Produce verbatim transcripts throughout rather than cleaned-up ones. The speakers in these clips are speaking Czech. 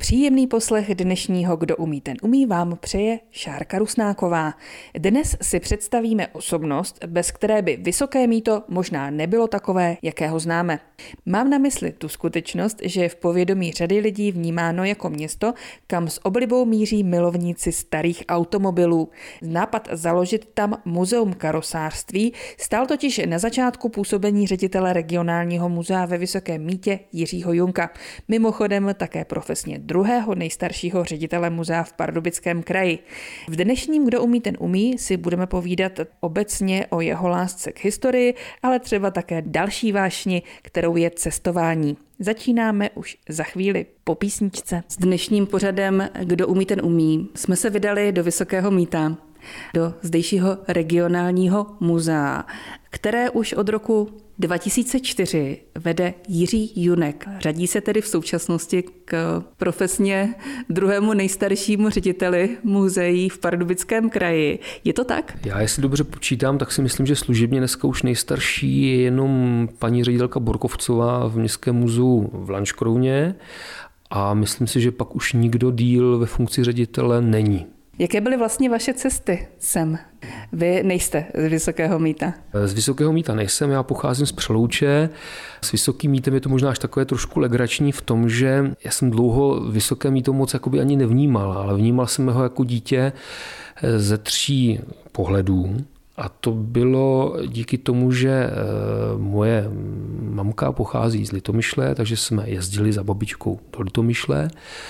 Příjemný poslech dnešního Kdo umí, ten umí vám přeje Šárka Rusnáková. Dnes si představíme osobnost, bez které by Vysoké Mýto možná nebylo takové, jakého známe. Mám na mysli tu skutečnost, že je v povědomí řady lidí vnímáno jako město, kam s oblibou míří milovníci starých automobilů. Nápad založit tam muzeum karosářství stál totiž na začátku působení ředitele regionálního muzea ve Vysokém Mýtě Jiřího Junka. Mimochodem také profesně druhého nejstaršího ředitele muzea v Pardubickém kraji. V dnešním Kdo umí, ten umí si budeme povídat obecně o jeho lásce k historii, ale třeba také další vášni, kterou je cestování. Začínáme už za chvíli po písničce. S dnešním pořadem Kdo umí, ten umí jsme se vydali do Vysokého Mýta, do zdejšího regionálního muzea, které už od roku dva tisíce čtyři vede Jiří Junek. Řadí se tedy v současnosti k profesně druhému nejstaršímu řediteli muzeí v Pardubickém kraji. Je to tak? Já jestli dobře počítám, tak si myslím, že služebně dneska už nejstarší je jenom paní ředitelka Borkovcová v Městském muzeu v Lanškrouně a myslím si, že pak už nikdo díl ve funkci ředitele není. Jaké byly vlastně vaše cesty sem? Vy nejste z Vysokého Mýta. Z Vysokého Mýta nejsem, já pocházím z Přelouče. S Vysokým Mýtem je to možná až takové trošku legrační v tom, že já jsem dlouho Vysoké Mýto moc jakoby ani nevnímal, ale vnímal jsem ho jako dítě ze tří pohledů. A to bylo díky tomu, že moje mamka pochází z Litomyšle, takže jsme jezdili za babičkou do Litomyšle.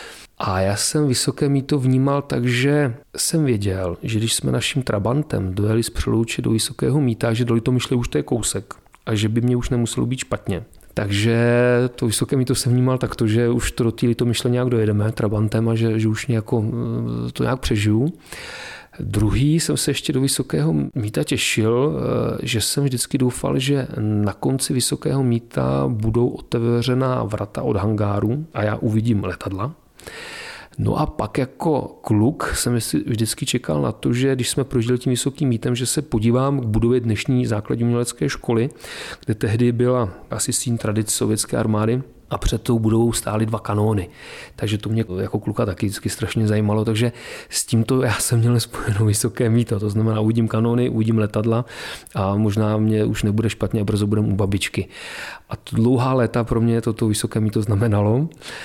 A já jsem Vysoké Mýto vnímal tak, že jsem věděl, že když jsme naším Trabantem dojeli z Přelouče do Vysokého Mýta, že do Litomyšle už to je kousek a že by mě už nemuselo být špatně. Takže to Vysoké Mýto jsem vnímal takto, že už to do té Litomyšle nějak dojedeme Trabantem a že, že už nějako, to nějak přežiju. Druhý jsem se ještě do Vysokého Mýta těšil, že jsem vždycky doufal, že na konci Vysokého Mýta budou otevřená vrata od hangáru a já uvidím letadla. No a pak jako kluk jsem vždycky čekal na to, že když jsme prožili tím Vysokým Mýtem, že se podívám k budově dnešní základní umělecké školy, kde tehdy byla asi síň tradic sovětské armády a před tou budovou stály dva kanóny. Takže to mě jako kluka taky vždycky strašně zajímalo, takže s tímto já jsem měl spojeno Vysoké Mýto, to znamená uvidím kanóny, uvidím letadla a možná mě už nebude špatně a brzo budem u babičky. A to dlouhá léta pro mě toto Vysoké Mýto znamenalo.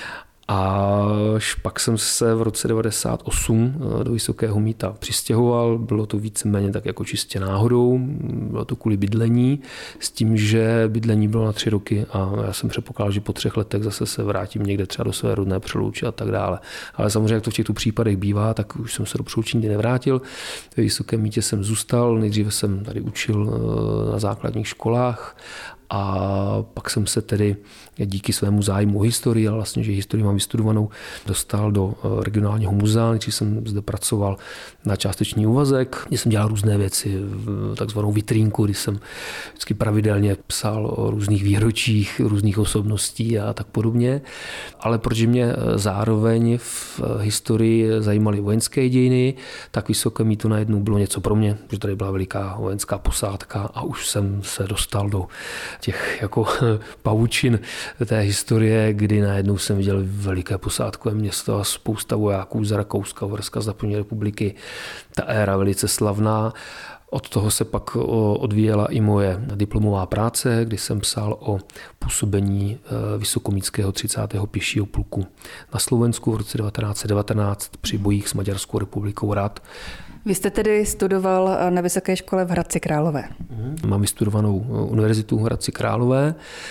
A pak jsem se v roce devadesát osm do Vysokého Mýta přistěhoval, bylo to víceméně tak jako čistě náhodou, bylo to kvůli bydlení, s tím, že bydlení bylo na tři roky a já jsem předpokládal, že po třech letech zase se vrátím někde třeba do své rodné Přelouče a tak dále. Ale samozřejmě, jak to v těchto případech bývá, tak už jsem se do Přelouče nikdy nevrátil. Ve Vysokém Mýtě jsem zůstal, nejdříve jsem tady učil na základních školách a pak jsem se tedy díky svému zájmu o historii, ale vlastně, že historii mám vystudovanou, dostal do regionálního muzea, když jsem zde pracoval na částečný úvazek, kde jsem dělal různé věci, takzvanou vitrínku, kdy jsem vždycky pravidelně psal o různých výročích, různých osobností a tak podobně. Ale protože mě zároveň v historii zajímaly vojenské dějiny, tak Vysoké Mýto najednou bylo něco pro mě, protože tady byla veliká vojenská posádka a už jsem se dostal do těch jako pavučin té historie, kdy najednou jsem viděl veliké posádkové město a spousta vojáků z Rakouska, Uherska, z první republiky. Ta éra velice slavná. Od toho se pak odvíjela i moje diplomová práce, kdy jsem psal o působení Vysokomýtského třicátého pěšího pluku na Slovensku v roce devatenáct set devatenáct při bojích s Maďarskou republikou Rad. Vy jste tedy studoval na Vysoké škole v Hradci Králové. Mám vystudovanou univerzitu v Hradci Králové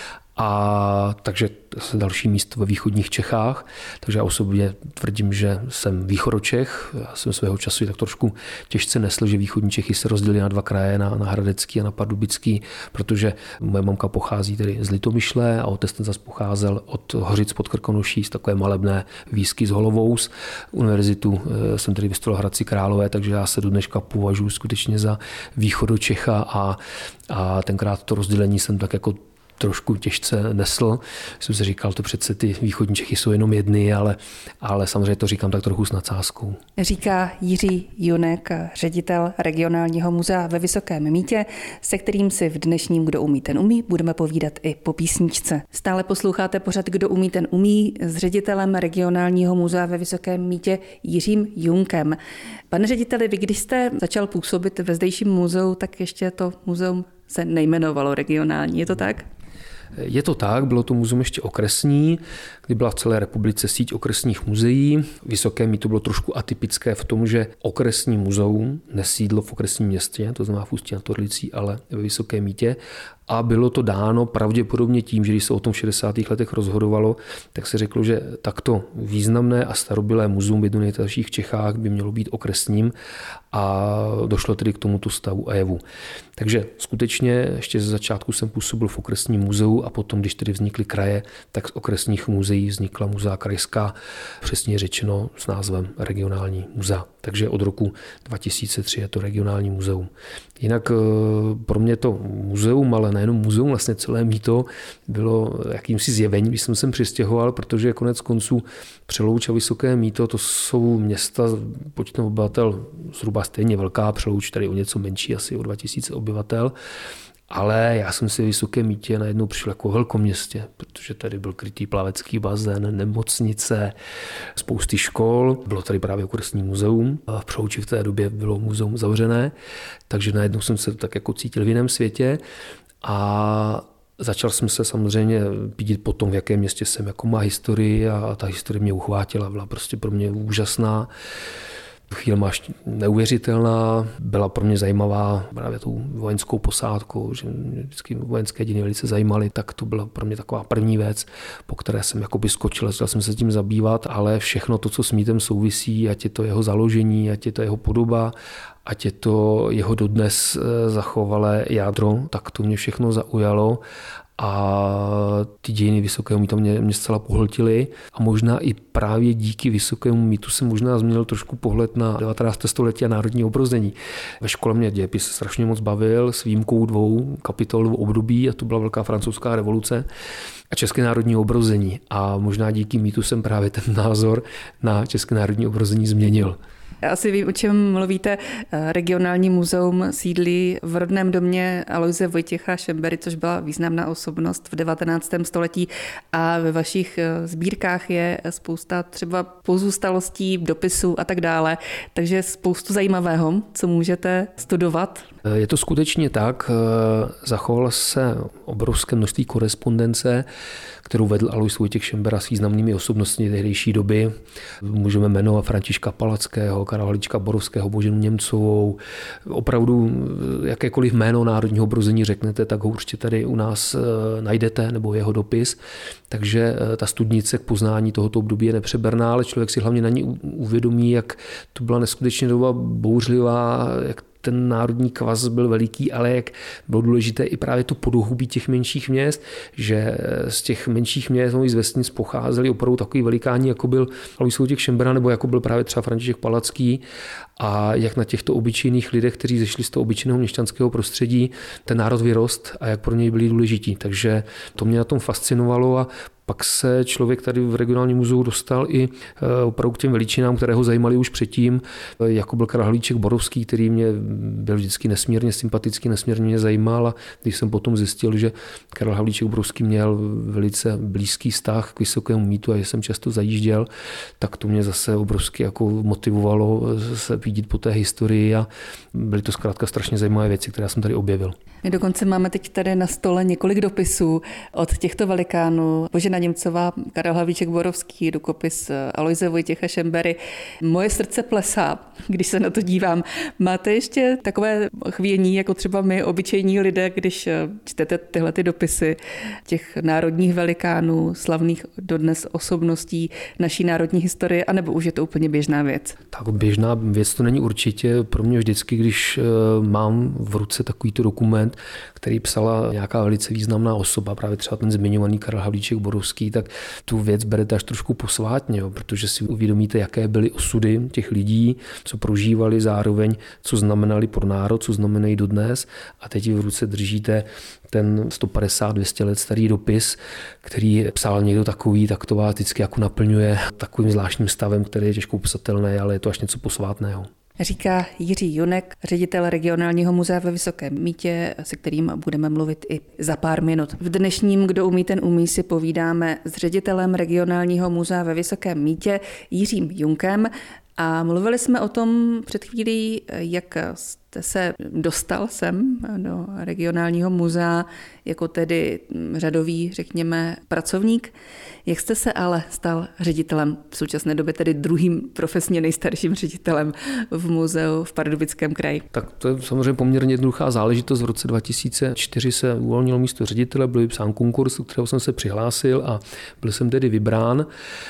a takže další místo ve východních Čechách, takže já osobně tvrdím, že jsem východočech. Já jsem svého času tak trošku těžce nesl, že východní Čechy se rozdělily na dva kraje, na, na Hradecký a na Pardubický, protože moje mamka pochází tedy z Litomyšle a otec ten zase pocházel od Hořic pod Krkonoší, z takové malebné výsky z Holovous. Univerzitu jsem tedy vystudoval v Hradci Králové, takže já se do dneška považuji skutečně za východočecha a, a tenkrát to rozdělení jsem tak jako trošku těžce nesl. Jsem si říkal, to přece ty východní Čechy jsou jenom jedny, ale, ale samozřejmě to říkám tak trochu s nadsázkou. Říká Jiří Junek, ředitel regionálního muzea ve Vysokém Mýtě, se kterým si v dnešním Kdo umí, ten umí budeme povídat i po písničce. Stále posloucháte pořad Kdo umí, ten umí s ředitelem regionálního muzea ve Vysokém Mýtě Jiřím Junkem. Pane řediteli, vy když jste začal působit ve zdejším muzeu, tak ještě to muzeum se nejmenovalo regionální, je to tak? Je to tak, bylo to muzeum ještě okresní, kdy byla v celé republice síť okresních muzeí. Vysoké Mýto bylo trošku atypické v tom, že okresní muzeum nesídlo v okresním městě, to znamená v Ústí nad Orlicí, ale ve Vysokém Mýtě. A bylo to dáno pravděpodobně tím, že když se o tom v šedesátých letech rozhodovalo, tak se řeklo, že takto významné a starobylé muzeum jedno nejstarších v Čechách by mělo být okresním a došlo tedy k tomuto stavu a jevu. Takže skutečně ještě ze začátku jsem působil v okresním muzeu a potom, když tedy vznikly kraje, tak z okresních muzeí vznikla muzea krajská, přesně řečeno s názvem regionální muzea. Takže od roku dva tisíce tři je to regionální muzeum. Jinak pro mě to muzeum, ale nejenom muzeum, vlastně celé Mýto bylo jakýmsi zjevením, když jsem sem přistěhoval, protože konec konců Přelouč a Vysoké Mýto, to jsou města počtem obyvatel zhruba stejně velká, Přelouč tady o něco menší, asi o dva tisíce obyvatel. Ale já jsem si v Vysokém Mýtě najednou přišel jako velkoměstě, protože tady byl krytý plavecký bazén, nemocnice, spousty škol. Bylo tady právě okresní muzeum. A v Přelouči v té době bylo muzeum zavřené, takže najednou jsem se tak jako cítil v jiném světě. A začal jsem se samozřejmě pídit po tom, v jakém městě jsem, jako má historii a ta historie mě uchvátila, byla prostě pro mě úžasná. Chvíli máš neuvěřitelná, byla pro mě zajímavá právě tou vojenskou posádkou, že mě vždycky vojenské dějiny velice zajímaly, tak to byla pro mě taková první věc, po které jsem jakoby skočil, začal jsem se tím zabývat, ale všechno to, co s Mýtem souvisí, ať je to jeho založení, ať je to jeho podoba, ať je to jeho dodnes zachovalé jádro, tak to mě všechno zaujalo. A ty dějiny Vysokého Mýta mě, mě zcela pohltily a možná i právě díky Vysokému Mýtu jsem možná změnil trošku pohled na devatenácté století a národní obrození. Ve škole mě dějepis strašně moc bavil s výjimkou dvou kapitol období a to byla Velká francouzská revoluce a České národní obrození. A možná díky Mýtu jsem právě ten názor na České národní obrození změnil. Já asi vím, o čem mluvíte. Regionální muzeum sídlí v rodném domě Aloise Vojtěcha Šembery, což byla významná osobnost v devatenáctém století a ve vašich sbírkách je spousta třeba pozůstalostí, dopisů a tak dále. Takže spoustu zajímavého, co můžete studovat. Je to skutečně tak. Zachovalo se obrovské množství korespondence, kterou vedl Alois Vojtěch Šembera s významnými osobnostmi tehdejší doby. Můžeme jmenovat Františka Palackého, Karla Havlíčka Borovského, Boženu Němcovou. Opravdu jakékoliv jméno národního obrození řeknete, tak ho určitě tady u nás najdete, nebo jeho dopis. Takže ta studnice k poznání tohoto období je nepřeberná, ale člověk si hlavně na ní uvědomí, jak to byla neskutečně doba bouřlivá, jak ten národní kvas byl veliký, ale jak bylo důležité i právě to podhoubí těch menších měst, že z těch menších měst, z vesnic pocházeli opravdu takový velikáni, jako byl Alois Vojtěch Šembera, nebo jako byl právě třeba František Palacký, a jak na těchto obyčejných lidech, kteří zešli z toho obyčejného měšťanského prostředí, ten národ vyrost a jak pro něj byli důležití. Takže to mě na tom fascinovalo a pak se člověk tady v regionálním muzeu dostal i opravdu k těm veličinám, které ho zajímaly už předtím, jako byl Karel Havlíček Borovský, který mě byl vždycky nesmírně sympatický, nesmírně mě zajímal a když jsem potom zjistil, že Karel Havlíček Borovský měl velice blízký vztah k Vysokému Mýtu a že jsem často zajížděl, tak to mě zase obrovsky jako motivovalo se vidět po té historii a byly to zkrátka strašně zajímavé věci, které jsem tady objevil. My dokonce máme teď tady na stole několik dopisů od těchto velikánů. Božena Němcová, Karel Havlíček Borovský, rukopis Aloise Vojtěcha Šembery. Moje srdce plesá, když se na to dívám. Máte ještě takové chvění, jako třeba my, obyčejní lidé, když čtete tyhle ty dopisy těch národních velikánů, slavných dodnes osobností naší národní historie, anebo už je to úplně běžná věc? Tak běžná věc to není určitě. Pro mě vždycky, když mám v ruce takovýto dokument, který psala nějaká velice významná osoba, právě třeba ten zmiňovaný Karel Havlíček Borovský, obrovský, tak tu věc berete až trošku posvátně, jo, protože si uvědomíte, jaké byly osudy těch lidí, co prožívali zároveň, co znamenali pro národ, co znamenají dodnes a teď v ruce držíte ten sto padesát dvě stě let starý dopis, který psal někdo takový, tak to vás vždycky jako naplňuje takovým zvláštním stavem, který je těžko popsatelný, ale je to až něco posvátného. Říká Jiří Junek, ředitel regionálního muzea ve Vysokém Mýtě, se kterým budeme mluvit i za pár minut. V dnešním Kdo umí, ten umí si povídáme s ředitelem regionálního muzea ve Vysokém Mýtě Jiřím Junkem a mluvili jsme o tom před chvílí, jak jste se dostal sem do regionálního muzea jako tedy řadový, řekněme, pracovník. Jak jste se ale stal ředitelem, v současné době tedy druhým profesně nejstarším ředitelem v muzeu v Pardubickém kraji? Tak to je samozřejmě poměrně jednoduchá záležitost. V roce dva tisíce čtyři se uvolnilo místo ředitele, byl vypsán konkurs, do kterého jsem se přihlásil a byl jsem tedy vybrán.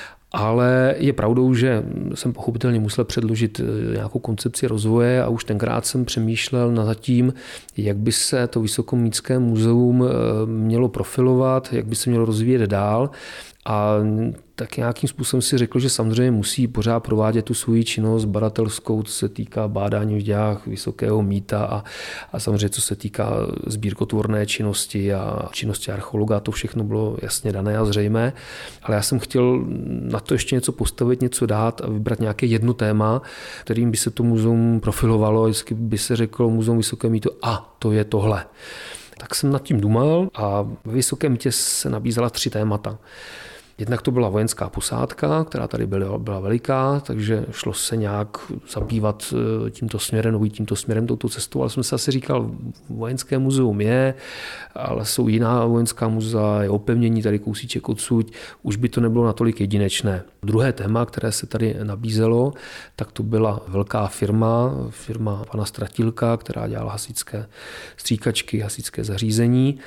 Ale je pravdou, že jsem pochopitelně musel předložit nějakou koncepci rozvoje a už tenkrát jsem přemýšlel nad tím, jak by se to Vysokomýtské muzeum mělo profilovat, jak by se mělo rozvíjet dál. A tak nějakým způsobem si řekl, že samozřejmě musí pořád provádět tu svoji činnost badatelskou, co se týká bádání v dějách Vysokého Mýta a, a samozřejmě co se týká sbírkotvorné činnosti a činnosti archeologa, to všechno bylo jasně dané a zřejmé. Ale já jsem chtěl na to ještě něco postavit, něco dát a vybrat nějaké jedno téma, kterým by se to muzeum profilovalo, vždycky by se řeklo muzeum Vysoké Mýto a to je tohle. Tak jsem nad tím dumal a ve Vysokém Mýtě se nabízela tři témata. Jednak to byla vojenská posádka, která tady byla, byla veliká, takže šlo se nějak zabývat tímto směrem, nebo tímto směrem, touto cestou, ale jsem si asi říkal, vojenské muzeum je, ale jsou jiná vojenská muzea, je opevnění tady kousíček odsud, už by to nebylo natolik jedinečné. Druhé téma, které se tady nabízelo, tak to byla velká firma, firma pana Stratilka, která dělala hasičské stříkačky, hasičské zařízení,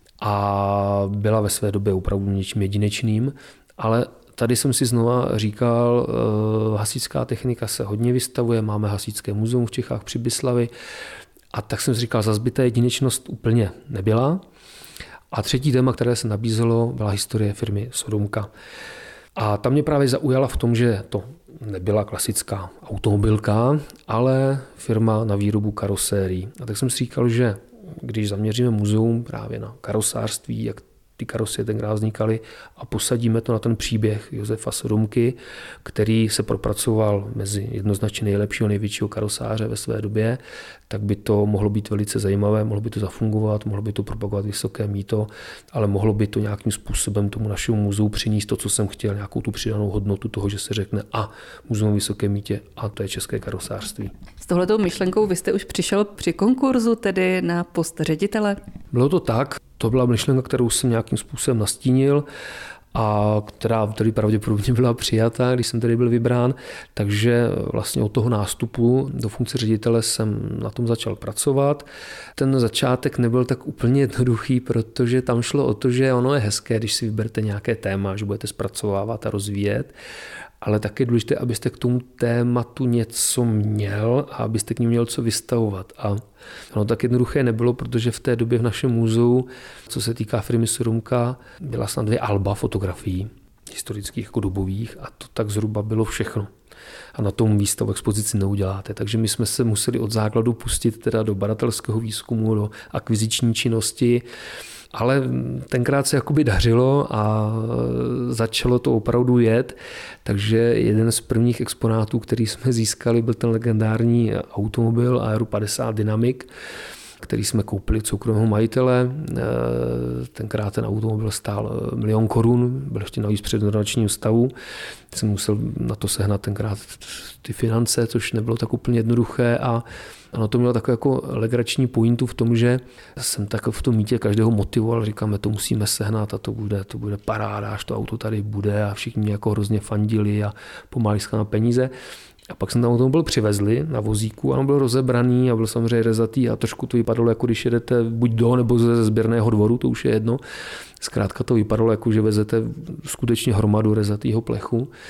a byla ve své době opravdu něčím jedinečným, ale tady jsem si znova říkal, hasičská technika se hodně vystavuje, máme hasičské muzeum v Čechách při Byslavi a tak jsem si říkal, zas by ta jedinečnost úplně nebyla. A třetí téma, které se nabízelo, byla historie firmy Sodomka. A ta mě právě zaujala v tom, že to nebyla klasická automobilka, ale firma na výrobu karosérií. A tak jsem si říkal, že když zaměříme muzeum právě na karosářství, jak ty karosie tenkrát vznikaly a posadíme to na ten příběh Josefa Sodomky, který se propracoval mezi jednoznačně nejlepšího, největšího karosáře ve své době, tak by to mohlo být velice zajímavé, mohlo by to zafungovat, mohlo by to propagovat Vysoké Mýto, ale mohlo by to nějakým způsobem tomu našemu muzeu přinést to, co jsem chtěl, nějakou tu přidanou hodnotu toho, že se řekne a muzeum Vysoké Mýtě a to je české karosářství. S touhletou myšlenkou vy jste už přišel při konkurzu tedy na post ředitele? Bylo to tak. To byla myšlenka, kterou jsem nějakým způsobem nastínil a která tady pravděpodobně byla přijata, když jsem tady byl vybrán. Takže vlastně od toho nástupu do funkce ředitele jsem na tom začal pracovat. Ten začátek nebyl tak úplně jednoduchý, protože tam šlo o to, že ono je hezké, když si vyberete nějaké téma, že budete zpracovávat a rozvíjet, ale taky je důležité, abyste k tomu tématu něco měl a abyste k ní měl co vystavovat. A ono tak jednoduché nebylo, protože v té době v našem muzeu, co se týká firmy Sodomka, byla snad dvě alba fotografií historických jako dobových a to tak zhruba bylo všechno. A na tom výstavu expozici neuděláte. Takže my jsme se museli od základu pustit teda do badatelského výzkumu, do akviziční činnosti, ale tenkrát se jakoby dařilo a začalo to opravdu jet, takže jeden z prvních exponátů, který jsme získali, byl ten legendární automobil Aero padesát Dynamic, který jsme koupili od soukromého majitele. Tenkrát ten automobil stál milion korun, byl ještě navíc před dodačním stavu. Jsem musel na to sehnat tenkrát ty finance, což nebylo tak úplně jednoduché a ano, to mělo takovou jako legrační pointu v tom, že jsem tak v tom Mýtě každého motivoval, říkáme, to musíme sehnat a to bude, to bude paráda, až to auto tady bude a všichni mě jako hrozně fandili a pomáhali na peníze. A pak jsem tam automobil přivezli na vozíku a on byl rozebraný a byl samozřejmě rezatý a trošku to vypadalo, jako když jedete buď do nebo ze sběrného dvoru, to už je jedno. Zkrátka to vypadalo, jako že vezete skutečně hromadu rezatýho plechu.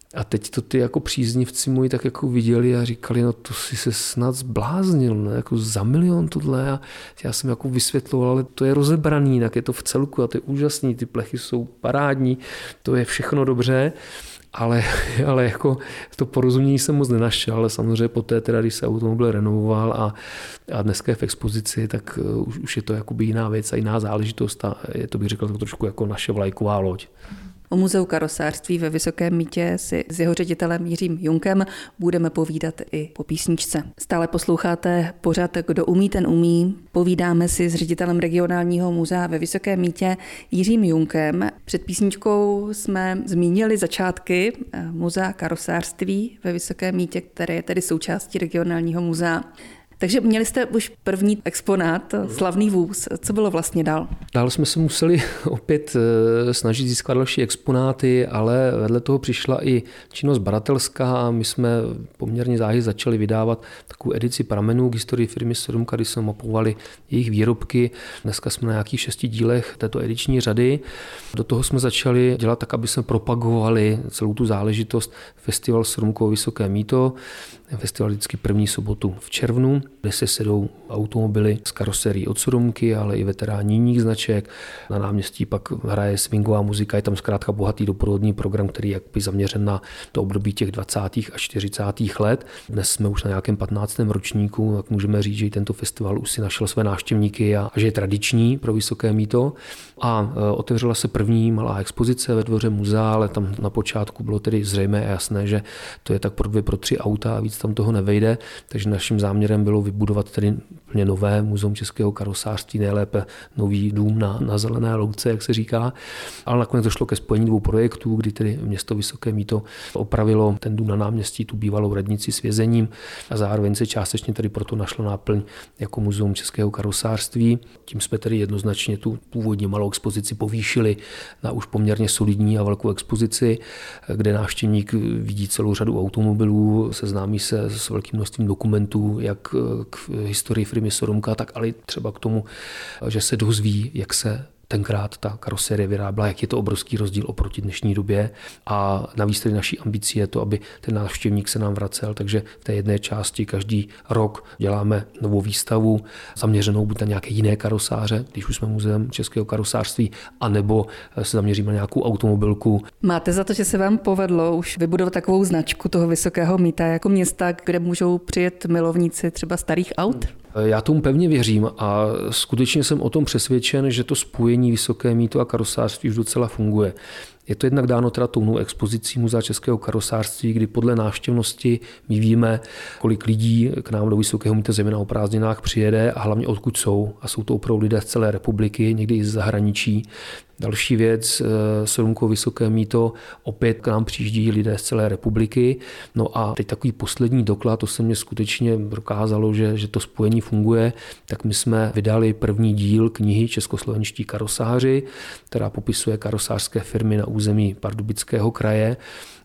A teď to ty jako příznivci moji tak jako viděli a říkali, no to si se snad zbláznil, ne? Jako za milion tohle. A já jsem jako vysvětloval, ale to je rozebraný, tak je to v celku a to je úžasný, ty plechy jsou parádní, to je všechno dobře. Ale, ale jako to porozumění jsem moc nenašel, ale samozřejmě poté, teda, když se automobil renovoval a, a dneska je v expozici, tak už, už je to jakoby jiná věc a jiná záležitost a je to, bych řekl, to trošku jako naše vlajková loď. O muzeu karosářství ve Vysokém Mýtě si s jeho ředitelem Jiřím Junkem budeme povídat i po písničce. Stále posloucháte pořad Kdo umí, ten umí. Povídáme si s ředitelem regionálního muzea ve Vysokém Mýtě Jiřím Junkem. Před písničkou jsme zmínili začátky muzea karosářství ve Vysokém Mýtě, které je tedy součástí regionálního muzea. Takže měli jste už první exponát, slavný vůz. Co bylo vlastně dál? Dál jsme se museli opět snažit získat další exponáty, ale vedle toho přišla i činnost badatelská a my jsme poměrně záhy začali vydávat takovou edici pramenů k historii firmy Sedmka, kdy jsme mapovali jejich výrobky. Dneska jsme na nějakých šesti dílech této ediční řady. Do toho jsme začali dělat tak, aby jsme propagovali celou tu záležitost festival Sedmkovo Vysoké Mýto. Festival vždycky první sobotu v červnu, kde se sedou automobily z karoserií od Sedmky, ale i veteráni jiných značek. Na náměstí pak hraje swingová muzika, je tam zkrátka bohatý doprovodný program, který je jakby zaměřen na to období těch dvacátých a čtyřicátých let. Dnes jsme už na nějakém patnáctém ročníku, tak můžeme říct, že tento festival už si našel své návštěvníky a že je tradiční pro Vysoké Mýto. A otevřela se první malá expozice ve dvoře muzea, ale tam na počátku bylo tedy zřejmé a jasné, že to je tak pro dvě, pro tři auta a víc tam toho nevejde, takže naším záměrem bylo vybudovat tedy úplně nové muzeum českého karosářství, nejlépe nový dům na, na zelené louce, jak se říká. Ale nakonec došlo ke spojení dvou projektů, kdy tedy město Vysoké Mýto opravilo ten dům na náměstí, tu bývalou radnici s vězením a zároveň se částečně tedy proto našlo náplň jako muzeum českého karosářství. Tím jsme tedy jednoznačně tu původně malou expozici povýšili na už poměrně solidní a velkou expozici, kde návštěvník vidí celou řadu automobilů, seznámí se s velkým množstvím dokumentů, jak k historii firmy Sedmka, tak ale třeba k tomu, že se dozví, jak se tenkrát ta karoserie vyráběla, jak je to obrovský rozdíl oproti dnešní době. A navíc tedy naší ambicí je to, aby ten návštěvník se nám vracel, takže v té jedné části každý rok děláme novou výstavu zaměřenou buď na nějaké jiné karosáře, když už jsme muzeum českého karosářství, anebo se zaměříme na nějakou automobilku. Máte za to, že se vám povedlo už vybudovat takovou značku toho Vysokého Mýta jako města, kde můžou přijet milovníci třeba starých aut? Já tomu pevně věřím a skutečně jsem o tom přesvědčen, že to spojení Vysoké Mýto a karosářství už docela funguje. Je to jednak dáno teda tounou expozicí Muzea českého karosářství, kdy podle návštěvnosti my víme, kolik lidí k nám do Vysokého Mýta zejména o prázdninách přijede a hlavně odkud jsou. A jsou to opravdu lidé z celé republiky, někdy i z zahraničí. Další věc, Sedmkovo Vysoké Mýto, opět k nám přijíždí lidé z celé republiky. No a teď takový poslední doklad, to se mě skutečně dokázalo, že, že to spojení funguje, tak my jsme vydali první díl knihy Českoslovenští karosáři, která popisuje karosářské firmy na území Pardubického kraje.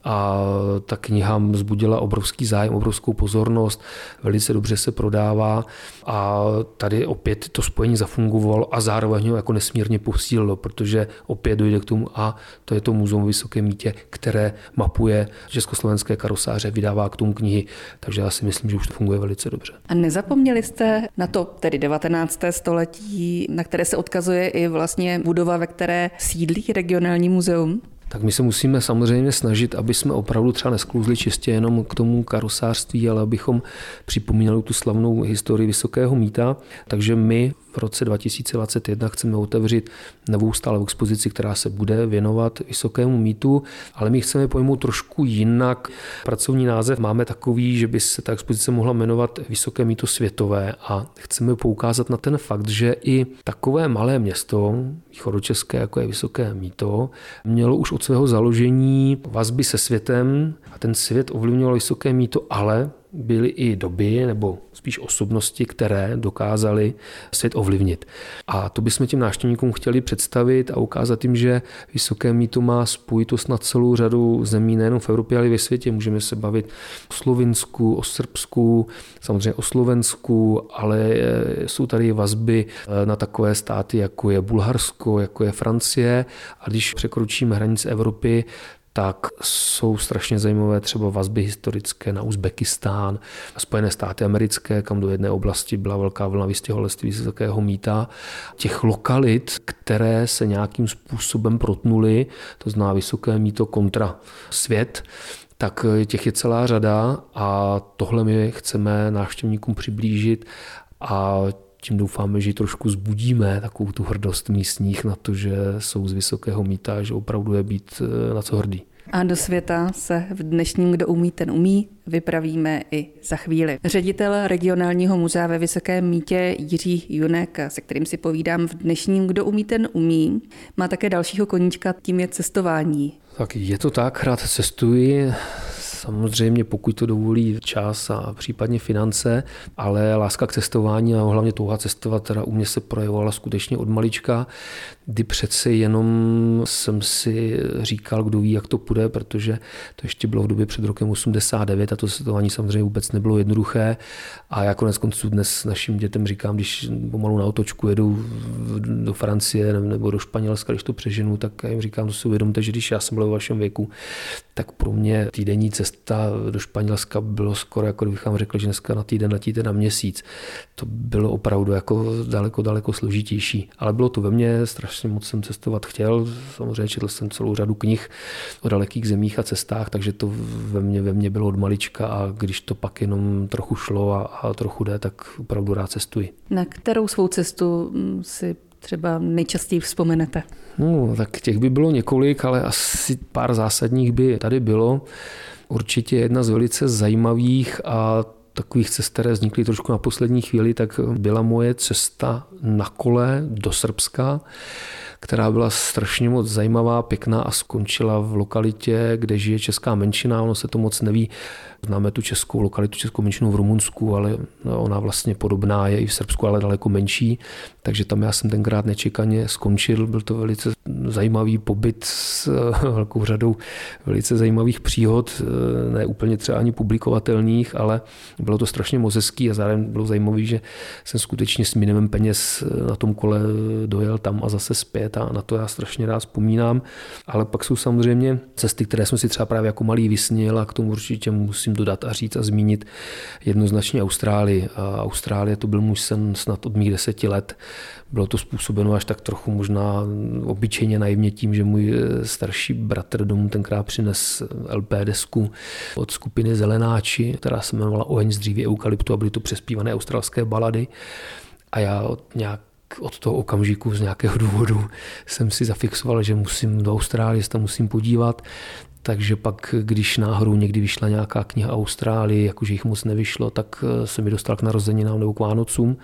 A ta kniha vzbudila obrovský zájem, obrovskou pozornost, velice dobře se prodává a tady opět to spojení zafungovalo a zároveň ho jako nesmírně posílilo, protože opět dojde k tomu a to je to muzeum v Vysokém Mýtě, které mapuje československé karosáře, vydává k tomu knihy, takže já si myslím, že už to funguje velice dobře. A nezapomněli jste na to tedy devatenácté století, na které se odkazuje i vlastně budova, ve které sídlí regionální muzeum? Tak my se musíme samozřejmě snažit, aby jsme opravdu třeba nesklouzli čistě jenom k tomu karosářství, ale abychom připomínali tu slavnou historii Vysokého Mýta. Takže my v roce dva tisíce dvacet jedna chceme otevřít novou stálou expozici, která se bude věnovat Vysokému Mýtu, ale my chceme pojmout trošku jinak. Pracovní název máme takový, že by se ta expozice mohla jmenovat Vysoké Mýto světové a chceme poukázat na ten fakt, že i takové malé město, východočeské, jako je Vysoké Mýto, mělo už od svého založení vazby se světem a ten svět ovlivňoval Vysoké Mýto, ale byly i doby nebo spíš osobnosti, které dokázaly svět ovlivnit. A to bychom těm návštěvníkům chtěli představit a ukázat jim, že Vysoké Mýto má spojitost na celou řadu zemí, nejenom v Evropě, ale i ve světě. Můžeme se bavit o Slovinsku, o Srbsku, samozřejmě o Slovensku, ale jsou tady vazby na takové státy, jako je Bulharsko, jako je Francie. A když překročíme hranice Evropy, tak jsou strašně zajímavé třeba vazby historické na Uzbekistán, Spojené státy americké, kam do jedné oblasti byla velká vlna vystěhovalectví vysokého mýta. Těch lokalit, které se nějakým způsobem protnuly, to znamená vysoké mýto kontra svět, tak těch je celá řada a tohle my chceme návštěvníkům přiblížit a tím doufáme, že trošku zbudíme takovou tu hrdost místních na to, že jsou z vysokého mýta, že opravdu je být na co hrdý. A do světa se v dnešním Kdo umí, ten umí vypravíme i za chvíli. Ředitel regionálního muzea ve Vysokém Mýtě Jiří Junek, se kterým si povídám v dnešním Kdo umí, ten umí, má také dalšího koníčka, tím je cestování. Tak je to tak, rád cestuji. Samozřejmě, pokud to dovolí čas a případně finance, ale láska k cestování a hlavně touha cestovat teda u mě se projevovala skutečně od malička, kdy přece jenom jsem si říkal, kdo ví, jak to půjde, protože to ještě bylo v době před rokem osmdesát devět a to cestování samozřejmě vůbec nebylo jednoduché. A já konec konců dnes našim dětem říkám, když pomalu na otočku jedu do Francie nebo do Španělska, když to přeženu, tak já jim říkám, to si uvědomte, že když já jsem byl v vašem věku, tak pro mě týdenní cesta do Španělska bylo skoro, jako kdybych vám řekl, že dneska na týden letíte na měsíc. To bylo opravdu jako daleko, daleko složitější. Ale bylo to ve mně, strašně moc jsem cestovat chtěl. Samozřejmě četl jsem celou řadu knih o dalekých zemích a cestách, takže to ve mně, ve mně bylo od malička a když to pak jenom trochu šlo a, a trochu jde, tak opravdu rád cestuji. Na kterou svou cestu si třeba nejčastěji vzpomenete? No, tak těch by bylo několik, ale asi pár zásadních by tady bylo. Určitě jedna z velice zajímavých a takových cest, které vznikly trošku na poslední chvíli, tak byla moje cesta na kole do Srbska, která byla strašně moc zajímavá, pěkná a skončila v lokalitě, kde žije česká menšina. Ono se to moc neví. Známe tu českou lokalitu, českou menšinu v Rumunsku, ale ona vlastně podobná je i v Srbsku, ale daleko menší. Takže tam já jsem tenkrát nečekaně skončil. Byl to velice zajímavý pobyt s velkou řadou velice zajímavých příhod, ne úplně třeba ani publikovatelných, ale bylo to strašně moc hezký a zároveň bylo zajímavý, že jsem skutečně s minimem peněz na tom kole dojel tam a zase zpět a na to já strašně rád vzpomínám. Ale pak jsou samozřejmě cesty, které jsem si třeba právě jako malý vysnil a k tomu určitě musím dodat a říct a zmínit jednoznačně Austrálii. A Austrálie to byl můj sen snad od mých deseti let. Bylo to způsobeno až tak trochu možná obyčejně naivně tím, že můj starší bratr domů tenkrát přines el pé desku od skupiny Zelenáči, která se jmenovala Oheň z dříví eukalyptu a byly to přespívané australské balady. A já od nějak od toho okamžiku z nějakého důvodu jsem si zafixoval, že musím do Austrálie, se tam musím podívat. Takže pak, když náhodou někdy vyšla nějaká kniha o Austrálii, jakože jich moc nevyšlo, tak se mi dostal k narozeninám nebo k Vánocům.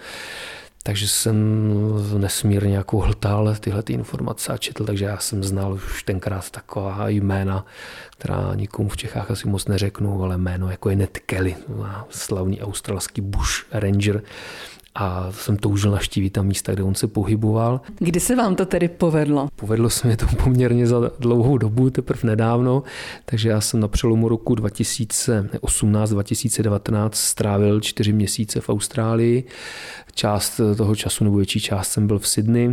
Takže jsem nesmírně jako hltal tyhle ty informace a četl, takže já jsem znal už tenkrát taková jména, která nikomu v Čechách asi moc neřeknu, ale jméno jako je Ned Kelly, slavný australský bush ranger. A jsem toužil navštívit tam místa, kde on se pohyboval. Kdy se vám to tedy povedlo? Povedlo se mi to poměrně za dlouhou dobu, teprve nedávno, takže já jsem na přelomu roku dva tisíce osmnáct dva tisíce devatenáct strávil čtyři měsíce v Austrálii. Část toho času nebo větší část jsem byl v Sydney.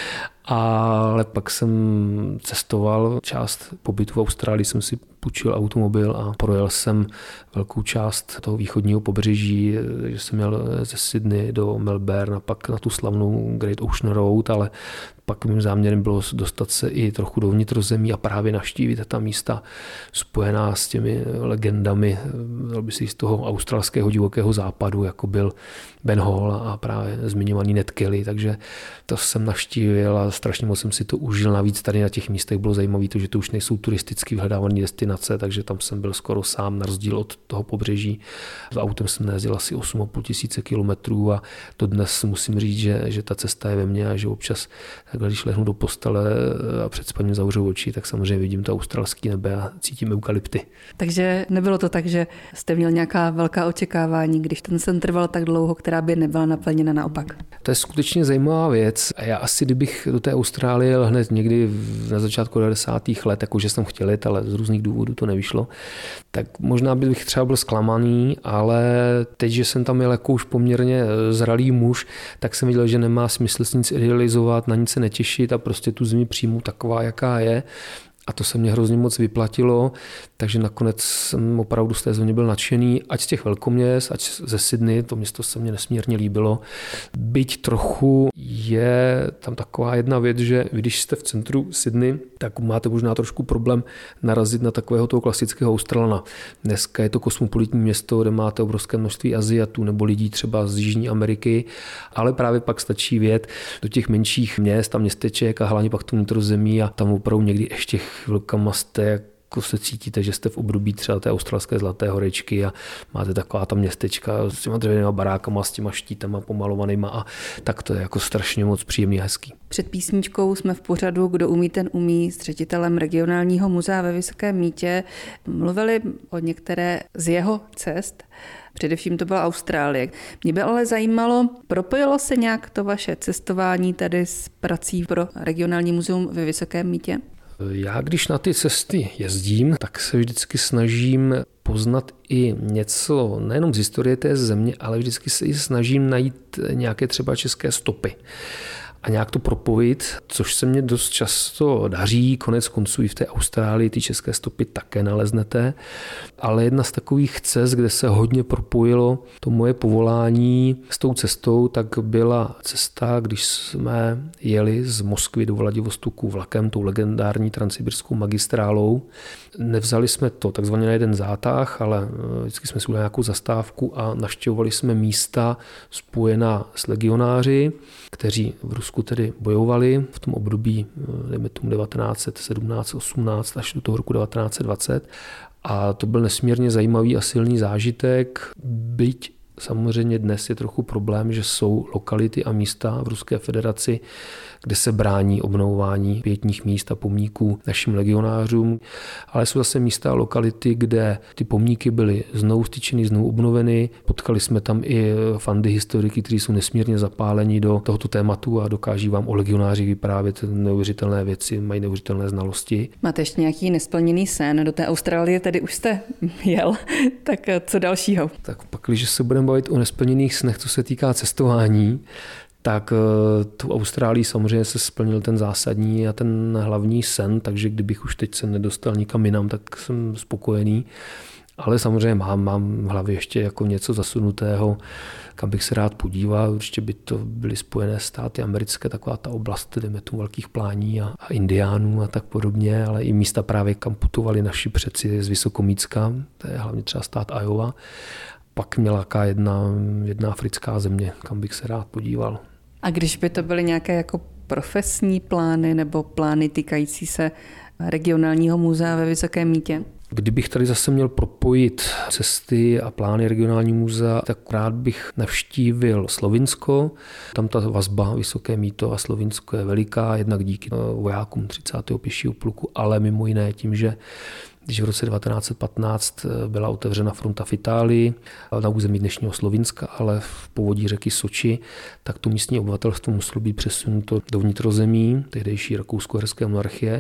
Ale pak jsem cestoval, část pobytu v Austrálii jsem si půjčil automobil a projel jsem velkou část toho východního pobřeží, že jsem měl ze Sydney do Melbourne a pak na tu slavnou Great Ocean Road, ale pak mým záměrem bylo dostat se i trochu do vnitrozemí a právě navštívit ta místa spojená s těmi legendami, dal by si z toho australského divokého západu, jako byl Ben Hall a právě zmiňovaný Ned Kelly, takže to jsem navštívil a strašně moc jsem si to užil. Navíc tady na těch místech bylo zajímavé to, že to už nejsou turisticky vyhledávané destinace, takže tam jsem byl skoro sám na rozdíl od toho pobřeží. S autem jsem nejezdil asi osm a půl tisíce kilometrů a to dnes musím říct, že, že ta cesta je ve mně a že občas takhle, když lehnu do postele a před spaním zavřu oči, tak samozřejmě vidím to australské nebe a cítím eukalypty. Takže nebylo to tak, že jste měl nějaká velká očekávání, když ten sen trval tak dlouho, která by nebyla naplněna naopak? To je skutečně zajímavá věc. A já asi, kdybych do té Austrálie jel hned někdy na začátku devadesátých let, jakože jsem chtěl jet, ale z různých důvodů to nevyšlo, tak možná bych třeba byl zklamaný, ale teď, že jsem tam jel jako už poměrně zralý muž, tak jsem viděl, že nemá smysl s nic idealizovat, na nic se netěšit a prostě tu zemi přijmu taková, jaká je. A to se mě hrozně moc vyplatilo, takže nakonec jsem opravdu z té země byl nadšený, ať z těch velkoměst, ať ze Sydney, to město se mně nesmírně líbilo. Byť trochu je tam taková jedna věc, že když jste v centru Sydney, tak máte možná trošku problém narazit na takového toho klasického Australana. Dneska je to kosmopolitní město, kde máte obrovské množství Aziatů nebo lidí třeba z Jižní Ameriky, ale právě pak stačí vjet do těch menších měst a městeček a hlavně pak to vnitrozemí a tam opravdu někdy ještě chvilkama jste jako se cítíte, že jste v období třeba té australské zlaté horečky a máte taková ta městečka s těma dřevěnýma barákama, s těma štítama pomalovanýma a tak to je jako strašně moc příjemný a hezký. Před písničkou jsme v pořadu Kdo umí, ten umí s ředitelem regionálního muzea ve Vysokém Mýtě mluvili o některé z jeho cest. Především to byla Austrálie. Mě by ale zajímalo, propojilo se nějak to vaše cestování tady s prací pro regionální muzeum ve Vysokém Mýtě? Já když na ty cesty jezdím, tak se vždycky snažím poznat i něco nejenom z historie té země, ale vždycky se i snažím najít nějaké třeba české stopy a nějak to propojit, což se mně dost často daří, konec konců i v té Austrálii ty české stopy také naleznete, ale jedna z takových cest, kde se hodně propojilo to moje povolání s tou cestou, tak byla cesta, když jsme jeli z Moskvy do Vladivostoku vlakem, tou legendární transsibirskou magistrálou. Nevzali jsme to takzvaně na jeden zátah, ale vždycky jsme si udělali nějakou zastávku a navštěvovali jsme místa spojená s legionáři, kteří v Rusku tedy bojovali v tom období dejme tomu devatenáct sedmnáct osmnáct až do toho roku devatenáct dvacet. A to byl nesmírně zajímavý a silný zážitek, byť samozřejmě dnes je trochu problém, že jsou lokality a místa v Ruské federaci, kde se brání obnovování pietních míst a pomníků našim legionářům, ale jsou zase místa a lokality, kde ty pomníky byly znovu styčeny, znovu obnoveny. Potkali jsme tam i fandy historiky, kteří jsou nesmírně zapálení do tohoto tématu a dokáží vám o legionářích vyprávět neuvěřitelné věci, mají neuvěřitelné znalosti. Máte ještě nějaký nesplněný sen? Do té Austrálie tedy už jste jel, tak co dalšího? Tak pak, když se budeme bavit o nesplněných snech, co se týká cestování, tak tu Austrálii samozřejmě se splnil ten zásadní a ten hlavní sen, takže kdybych už teď se nedostal nikam jinam, tak jsem spokojený. Ale samozřejmě mám, mám v hlavě ještě jako něco zasunutého, kam bych se rád podíval. Určitě by to byly Spojené státy americké, taková ta oblast, dejme tu velkých plání a, a indiánů a tak podobně, ale i místa právě, kam putovali naši předci z Vysokomýcka, to je hlavně třeba stát Iowa. Pak mě láká jedna, jedna africká země, kam bych se rád podíval. A když by to byly nějaké jako profesní plány nebo plány týkající se regionálního muzea ve Vysokém Mýtě? Kdybych tady zase měl propojit cesty a plány regionálního muzea, tak rád bych navštívil Slovinsko. Tam ta vazba Vysoké Mýto a Slovinsko je veliká, jednak díky vojákům třicátého pěšího pluku, ale mimo jiné tím, že když v roce devatenáct patnáct byla otevřena fronta v Itálii na území dnešního Slovinska, ale v povodí řeky Soči, tak to místní obyvatelstvo muselo být přesunuto do vnitrozemí tehdejší rakousko-uherské monarchie.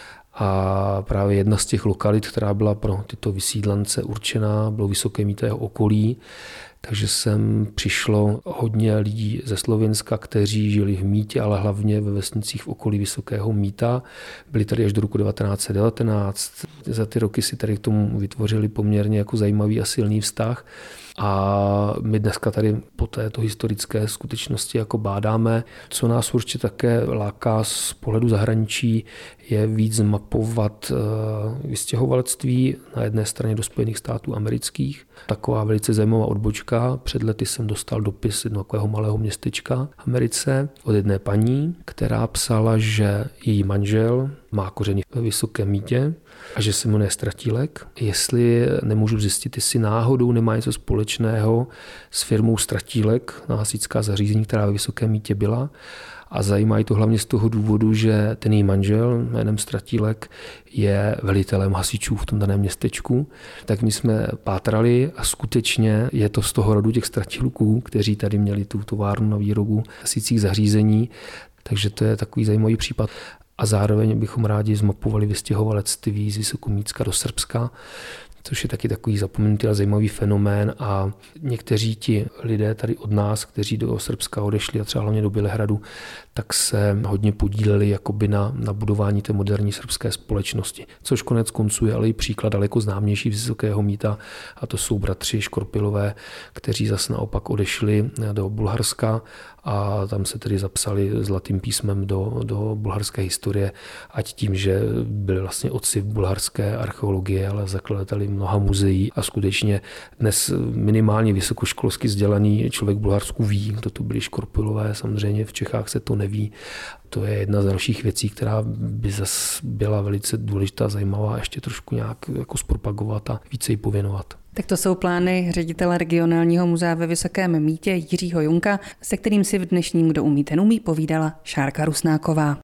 A právě jedna z těch lokalit, která byla pro tyto vysídlence určená, bylo Vysoké Mýto a jeho okolí. Takže sem přišlo hodně lidí ze Slovenska, kteří žili v Mýtě, ale hlavně ve vesnicích v okolí Vysokého Mýta. Byli tady až do roku devatenáct devatenáct. Za ty roky si tady k tomu vytvořili poměrně jako zajímavý a silný vztah. A my dneska tady po této historické skutečnosti jako bádáme. Co nás určitě také láká z pohledu zahraničí, je víc mapovat vystěhovalectví na jedné straně do Spojených států amerických. Taková velice zajímavá odbočka. Před lety jsem dostal dopis jednoho takového malého městečka v Americe od jedné paní, která psala, že její manžel má kořeny ve Vysokém Mýtě a že se jmenuje Stratílek. Jestli nemůžu zjistit, jestli náhodou nemá něco společného s firmou Stratílek na hasičská zařízení, která ve Vysokém Mýtě byla. A zajímá to hlavně z toho důvodu, že ten její manžel jménem Stratílek je velitelem hasičů v tom daném městečku. Tak my jsme pátrali a skutečně je to z toho rodu těch Stratílků, kteří tady měli tu továrnu na výrobu hasicích zařízení. Takže to je takový zajímavý případ. A zároveň bychom rádi zmapovali vystěhovalectví z Vysokomýtska do Srbska, což je taky takový zapomenutý a zajímavý fenomén a někteří ti lidé tady od nás, kteří do Srbska odešli a třeba hlavně do Bělehradu, tak se hodně podíleli jakoby na, na budování té moderní srbské společnosti, což konec konců je ale i příklad daleko známější Vysokého mýta a to jsou bratři Škorpilové, kteří zase naopak odešli do Bulharska a tam se tedy zapsali zlatým písmem do, do bulharské historie, ať tím, že byli vlastně otci bulharské archeologie, ale zakladateli mnoha muzeí a skutečně dnes minimálně vysokoškolsky vzdělaný člověk v Bulharsku ví, kdo to byli Škorpilové, samozřejmě v Čechách se to neví. To je jedna z dalších věcí, která by zase byla velice důležitá, zajímavá, ještě trošku nějak jako zpropagovat a více jí pověnovat. Tak to jsou plány ředitele regionálního muzea ve Vysokém Mýtě Jiřího Junka, se kterým si v dnešním Kdo umí, ten umí povídala Šárka Rusnáková.